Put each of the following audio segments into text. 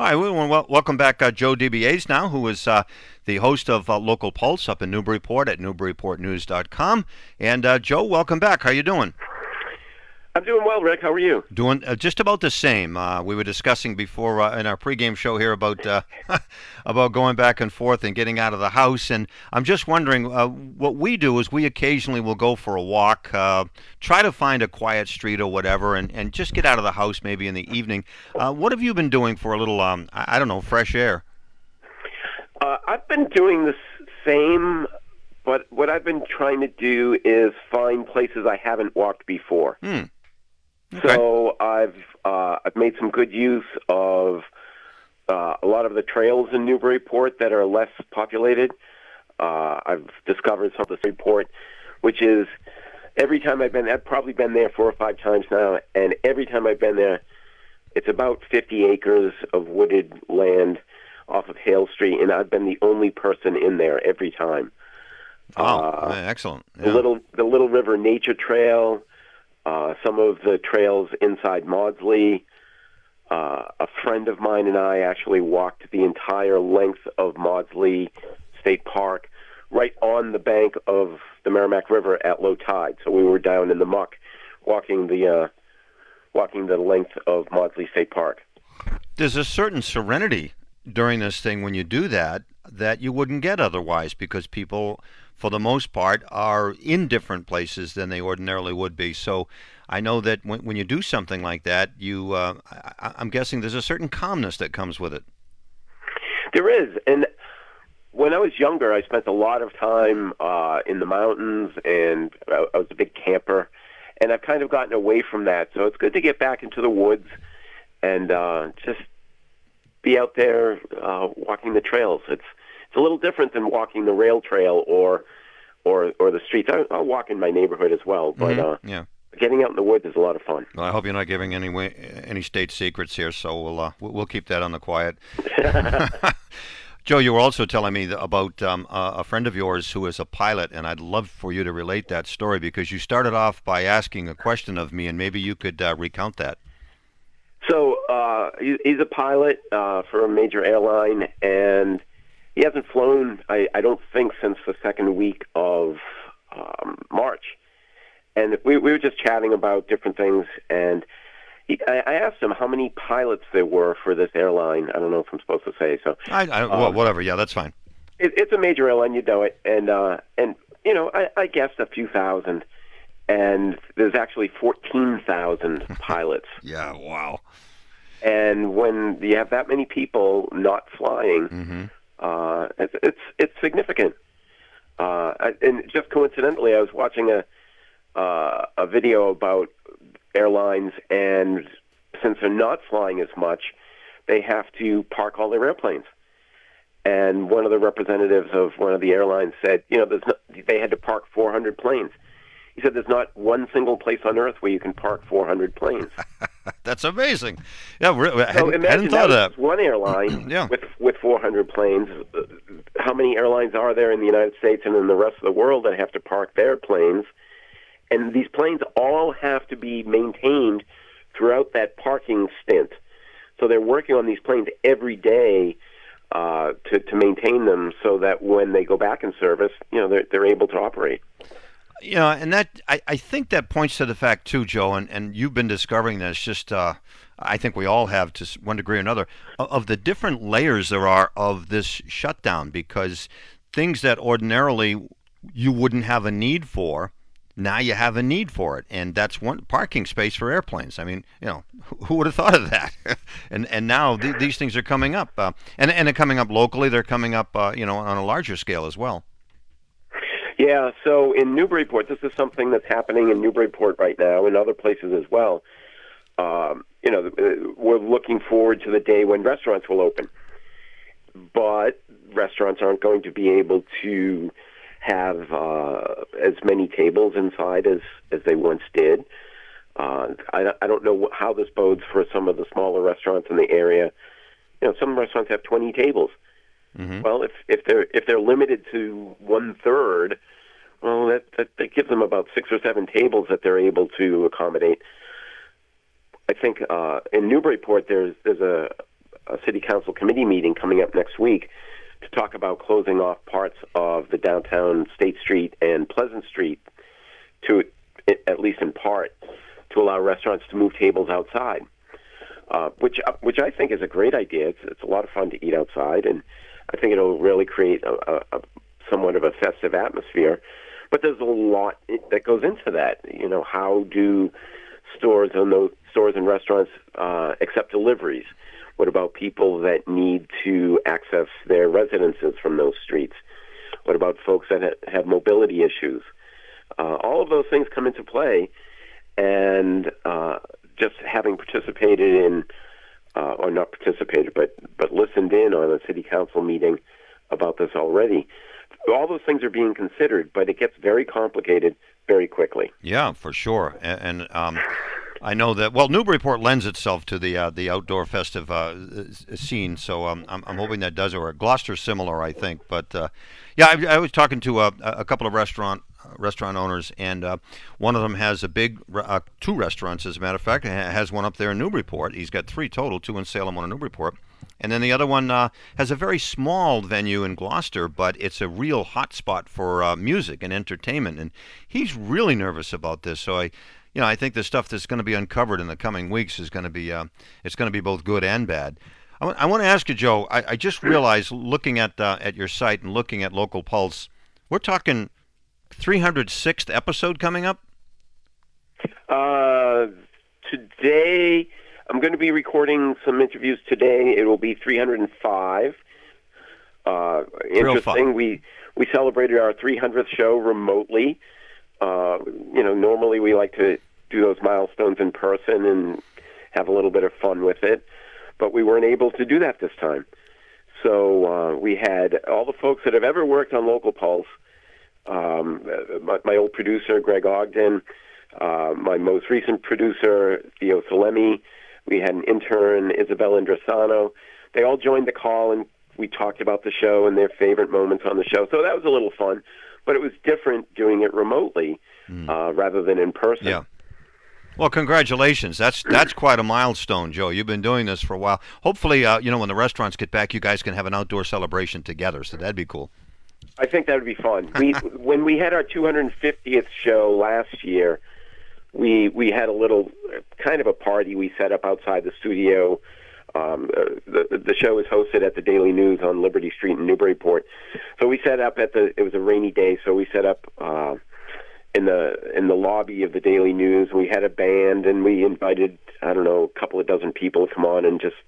Hi, welcome back, Joe DiBiase now, who is the host of Local Pulse up in Newburyport at newburyportnews.com. And Joe, welcome back. How you doing? I'm doing well, Rick. How are you? Doing just about the same. We were discussing before in our pregame show here about about going back and forth and getting out of the house. And I'm just wondering, what we do is we occasionally will go for a walk, try to find a quiet street or whatever, and just get out of the house maybe in the evening. What have you been doing for a little, I don't know, fresh air? I've been doing the same, but what I've been trying to do is find places I haven't walked before. Hmm. Okay. So I've made some good use of a lot of the trails in Newburyport that are less populated. I've discovered some of the Newburyport, which is every time I've probably been there 4 or 5 times now, and every time I've been there, it's about 50 acres of wooded land off of Hale Street, and I've been the only person in there every time. Oh, excellent. The Yeah. Little River Nature Trail, some of the trails inside Maudsley. A friend of mine and I actually walked the entire length of Maudsley State Park, right on the bank of the Merrimack River at low tide. So we were down in the muck, walking the length of Maudsley State Park. There's a certain serenity during this thing when you do that that you wouldn't get otherwise because people, for the most part, are in different places than they ordinarily would be. So I know that when you do something like that, I'm guessing there's a certain calmness that comes with it. There is, and when I was younger, I spent a lot of time in the mountains, and I was a big camper. And I've kind of gotten away from that, so it's good to get back into the woods and just be out there walking the trails. It's a little different than walking the rail trail or the streets. I'll walk in my neighborhood as well, but Yeah. getting out in the woods is a lot of fun. Well, I hope you're not giving any state secrets here, so we'll keep that on the quiet. Joe, you were also telling me about a friend of yours who is a pilot, and I'd love for you to relate that story because you started off by asking a question of me, and maybe you could recount that. So he's a pilot for a major airline, and he hasn't flown, I don't think, since the second week of March. And we were just chatting about different things, and I asked him how many pilots there were for this airline. I don't know if I'm supposed to say so. Well, whatever. Yeah, that's fine. It's a major airline, you know it, and you know I guessed a few thousand, and there's actually 14,000 pilots. Yeah, wow. And when you have that many people not flying, it's significant. And just coincidentally, I was watching a video about airlines, and since they're not flying as much, they have to park all their airplanes. And one of the representatives of one of the airlines said, they had to park 400 planes. He said there's not one single place on Earth where you can park 400 planes. That's amazing. Yeah, So hadn't thought of that. One airline Yeah. with 400 planes. How many airlines are there in the United States and in the rest of the world that have to park their planes? And these planes all have to be maintained throughout that parking stint. So they're working on these planes every day to maintain them so that when they go back in service, they're able to operate. And that I think that points to the fact too, Joe, and you've been discovering this. Just I think we all have to one degree or another of the different layers there are of this shutdown because things that ordinarily you wouldn't have a need for. Now you have a need for it, and that's one parking space for airplanes. I mean, who would have thought of that? and now these things are coming up, and they're coming up locally. They're coming up, on a larger scale as well. Yeah, so in Newburyport, this is something that's happening in Newburyport right now, and other places as well. We're looking forward to the day when restaurants will open, but restaurants aren't going to be able to have as many tables inside as they once did. I don't know how this bodes for some of the smaller restaurants in the area. Some restaurants have 20 tables. Mm-hmm. Well, if they're limited to 1/3, well, that gives them about 6 or 7 tables that they're able to accommodate. I think in Newburyport there's a city council committee meeting coming up next week to talk about closing off parts of the downtown State Street and Pleasant Street to, at least in part, to allow restaurants to move tables outside, which I think is a great idea. It's a lot of fun to eat outside, and I think it'll really create a somewhat of a festive atmosphere. But there's a lot that goes into that. You know, how do stores and restaurants accept deliveries? What about people that need to access their residences from those streets? What about folks that have mobility issues? All of those things come into play, and just having participated in, or not participated, but listened in on a city council meeting about this already, all those things are being considered, but it gets very complicated very quickly. Yeah, for sure. And I know that, well, Newburyport lends itself to the outdoor festive scene, so I'm hoping that does, or Gloucester's similar, I think. But yeah, I was talking to a couple of restaurant owners, and one of them has a big, two restaurants, as a matter of fact, has one up there in Newburyport. He's got three total, two in Salem, one in Newburyport. And then the other one has a very small venue in Gloucester, but it's a real hot spot for music and entertainment. And he's really nervous about this. So I think the stuff that's going to be uncovered in the coming weeks is going to be it's going to be both good and bad. I want to ask you, Joe. I just realized, looking at your site and looking at Local Pulse, we're talking 306th episode coming up. Today, I'm going to Oh be recording some interviews today. It will be 305. Interesting. We celebrated our 300th show remotely. Normally we like to do those milestones in person and have a little bit of fun with it, but we weren't able to do that this time. So we had all the folks that have ever worked on Local Pulse, my old producer, Greg Ogden, my most recent producer, Theo Salemi. We had an intern, Isabel Indrasano. They all joined the call, and we talked about the show and their favorite moments on the show. So that was a little fun, but it was different doing it remotely rather than in person. Yeah. Well, congratulations. That's quite a milestone, Joe. You've been doing this for a while. Hopefully, when the restaurants get back, you guys can have an outdoor celebration together, so that'd be cool. I think that would be fun. When we had our 250th show last year, we had a little kind of a party we set up outside the studio. The show was hosted at the Daily News on Liberty Street in Newburyport. So we set up it was a rainy day, so we set up in the lobby of the Daily News. We had a band, and we invited, a couple of dozen people to come on and just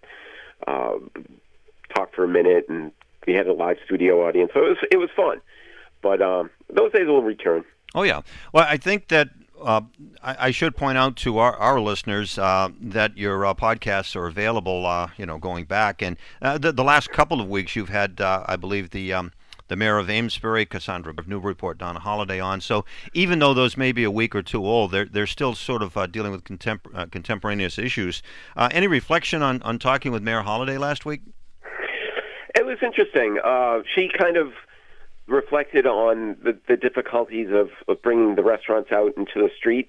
talk for a minute, and we had a live studio audience. So it was fun. But those days will return. Oh, yeah. Well, I think that I should point out to our listeners that your podcasts are available, going back. And the last couple of weeks you've had, I believe, the mayor of Amesbury, Cassandra of Newburyport, Donna Holiday on. So even though those may be a week or two old, they're still sort of dealing with contemporaneous issues. Any reflection on talking with Mayor Holiday last week? It was interesting. She kind of reflected on the difficulties of bringing the restaurants out into the street,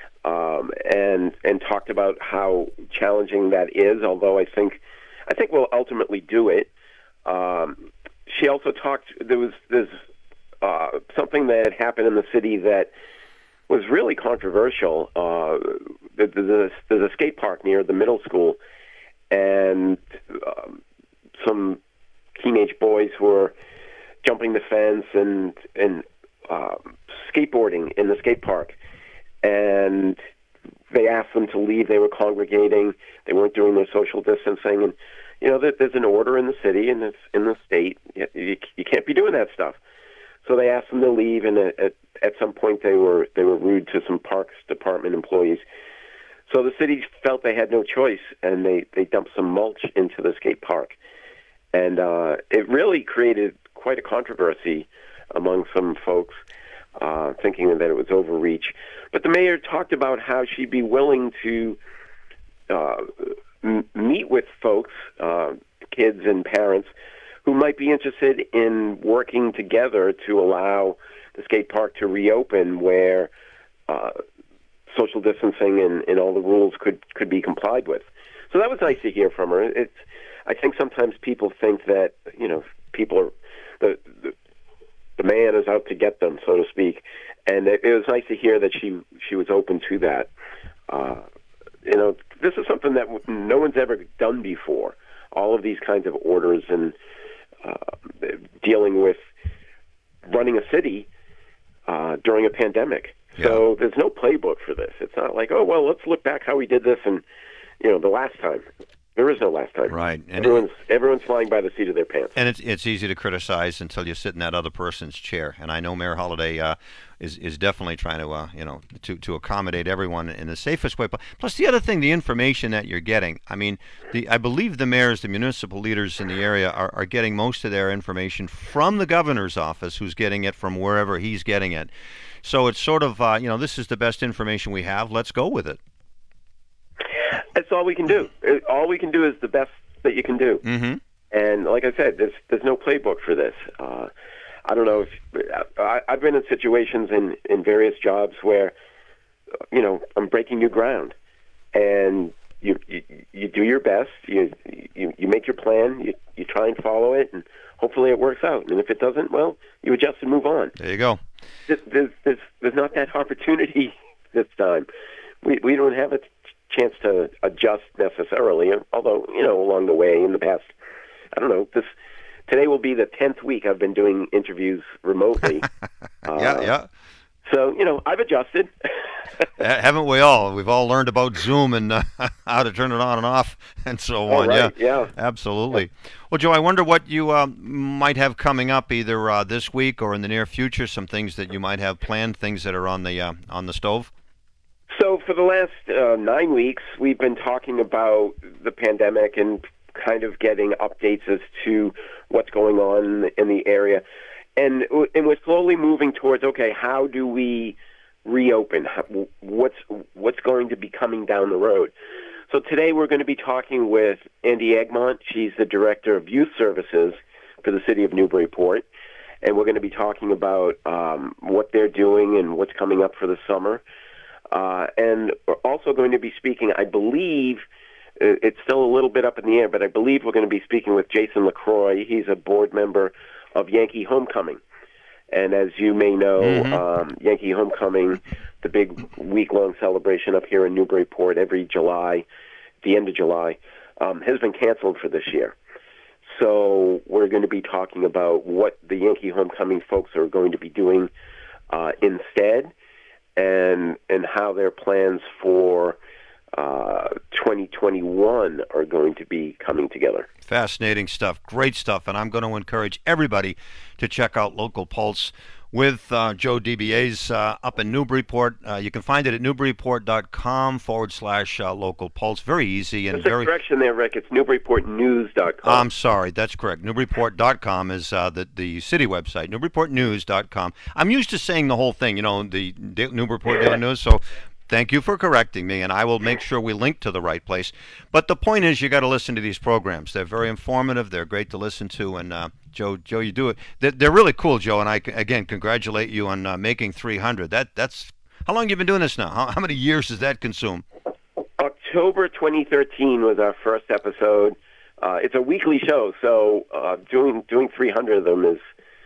and talked about how challenging that is. Although I think we'll ultimately do it. She also talked. There's something that had happened in the city that was really controversial. There's a skate park near the middle school, and some teenage boys were jumping the fence and skateboarding in the skate park. And they asked them to leave. They were congregating. They weren't doing their social distancing. And, there's an order in the city and it's in the state. You can't be doing that stuff. So they asked them to leave, and at some point they were rude to some Parks Department employees. So the city felt they had no choice, and they dumped some mulch into the skate park. And it really created quite a controversy among some folks, thinking that it was overreach. But the mayor talked about how she'd be willing to meet with folks, kids and parents, who might be interested in working together to allow the skate park to reopen, where social distancing and all the rules could be complied with. So that was nice to hear from her. I think sometimes people think that people are the man is out to get them, so to speak. And it was nice to hear that she was open to that. This is something that no one's ever done before. All of these kinds of orders and dealing with running a city during a pandemic. Yeah. So there's no playbook for this. It's not like, oh, well, let's look back how we did this and, the last time. There is no last time. Right. And everyone's flying by the seat of their pants. And it's easy to criticize until you sit in that other person's chair. And I know Mayor Holliday is definitely trying to accommodate everyone in the safest way. Plus, the other thing, the information that you're getting. I mean, I believe the mayors, the municipal leaders in the area are getting most of their information from the governor's office, who's getting it from wherever he's getting it. So it's sort of, this is the best information we have. Let's go with it. That's all we can do. All we can do is the best that you can do. Mm-hmm. And like I said, there's no playbook for this. I don't know if I've been in situations in various jobs where, I'm breaking new ground, and you do your best. You make your plan. You try and follow it, and hopefully it works out. And if it doesn't, well, you adjust and move on. There you go. There's not that opportunity this time. We don't have a chance to adjust necessarily, although, along the way in the past, I don't know, today will be the 10th week I've been doing interviews remotely. Yeah. So, I've adjusted. Haven't we all? We've all learned about Zoom and how to turn it on and off and so on. Right. Yeah. Absolutely. Well, Joe, I wonder what you might have coming up either this week or in the near future, some things that you might have planned, things that are on the stove. So for the last 9 weeks, we've been talking about the pandemic and kind of getting updates as to what's going on in the area. And we're slowly moving towards, okay, how do we reopen? What's going to be coming down the road? So today we're going to be talking with Andy Egmont. She's the Director of Youth Services for the City of Newburyport. And we're going to be talking about what they're doing and what's coming up for the summer. And we're also going to be speaking, I believe, it's still a little bit up in the air, but I believe we're going to be speaking with Jason LaCroix. He's a board member of Yankee Homecoming. And as you may know, Yankee Homecoming, the big week-long celebration up here in Newburyport every July, the end of July, has been canceled for this year. So we're going to be talking about what the Yankee Homecoming folks are going to be doing instead, and how their plans for 2021 are going to be coming together. Fascinating stuff, great stuff, and I'm going to encourage everybody to check out Local Pulse with Joe DiBiase up in Newburyport. You can find it at newburyport.com/Local Pulse. Very easy and There's a correction there, Rick. It's newburyportnews.com. I'm sorry, that's correct. Newburyport.com is the city website. Newburyportnews.com. I'm used to saying the whole thing, the Newburyport Daily News. So thank you for correcting me, and I will make sure we link to the right place. But the point is, you got to listen to these programs. They're very informative. They're great to listen to, and Joe, you do it. They're really cool, Joe, and I again congratulate you on making 300. That's how long you been doing this now? How many years does that consume? October 2013 was our first episode. It's a weekly show, so doing 300 of them is,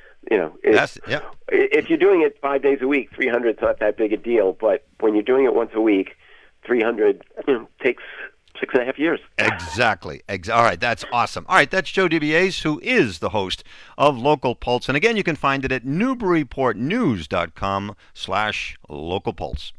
if you're doing it 5 days a week, 300 is not that big a deal. But when you're doing it once a week, 300 takes 6.5 years. Exactly. All right, that's awesome. All right, that's Joe DiBiase, who is the host of Local Pulse. And again, you can find it at newburyportnews.com/Local Pulse.